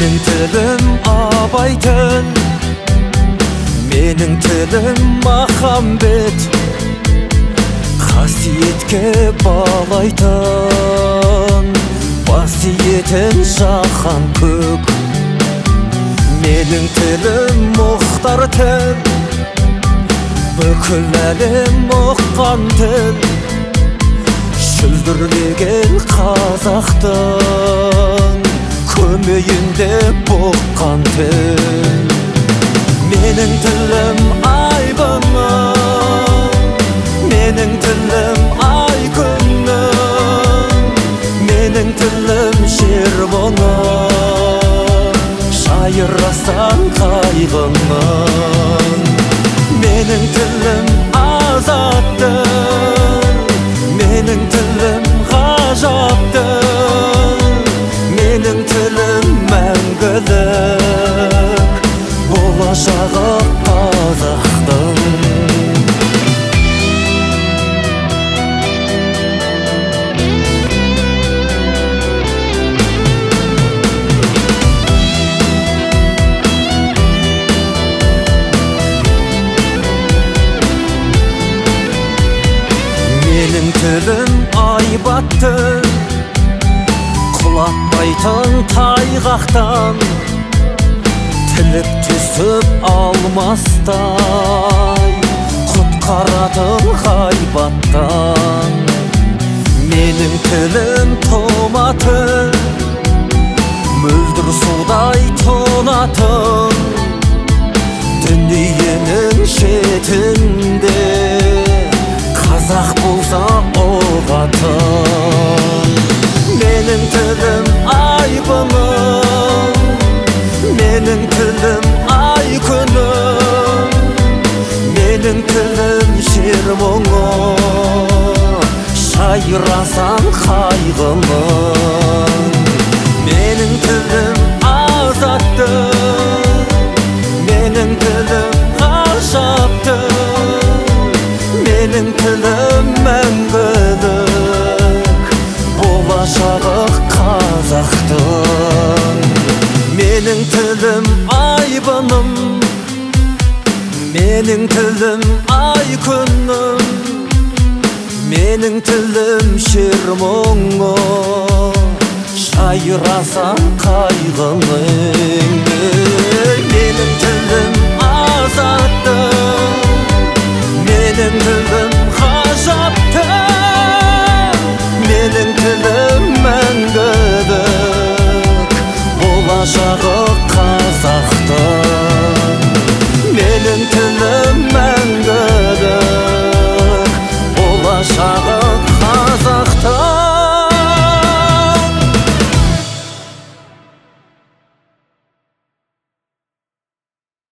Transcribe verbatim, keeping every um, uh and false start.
Менің тілім абай тіл, менің тілім махамбет, қасиетке балайтын қасиетін жаһан көк. Менің тілім мұхтар тіл, бүкіл әлем ұққан тіл, шүлдірлеген қазақтың көмейінде бұққан тіл. Менің тілім айбыным, менің тілім ай күнім, менің тілім жер мұңым, шайырасан қайғының. Менің тілім азаттық, менің тілім ғажаптық, менің тілім мәңгілік, болашағы қазақтың. Менің тілім айбатты, құлатпайтын тайғақтан, тіліп түсіп алмастай, құтқаратын ғайбаттан. Менің тілім томатын, мөлдір судай тонатын, дүниенің шетінде қазақ болса оғатын. Менің тілім айбыным, менің тілім ай күнім, менің тілім жер мұңым, шайырасан қайғының. Менің тілім азаттық, менің тілім ғажаптық, менің тілім мәңгілік, болашағы қазақтың. Менің тілім айбыным, менің тілім ай күнім, менің тілім шер мұңым, шайырасан қайғының. Менің тілім азаттық, менің тілім